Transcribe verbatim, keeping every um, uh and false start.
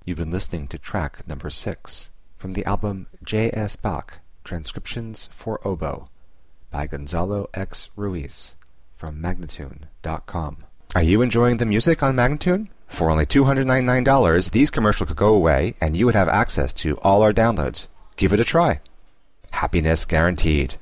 You've been listening to track number six from the album J S. Bach, Transcriptions for Oboe by Gonzalo X. Ruiz from Magnatune dot com. Are you enjoying the music on Magnatune? For only two hundred ninety-nine dollars, these commercials could go away and you would have access to all our downloads. Give it a try. Happiness guaranteed.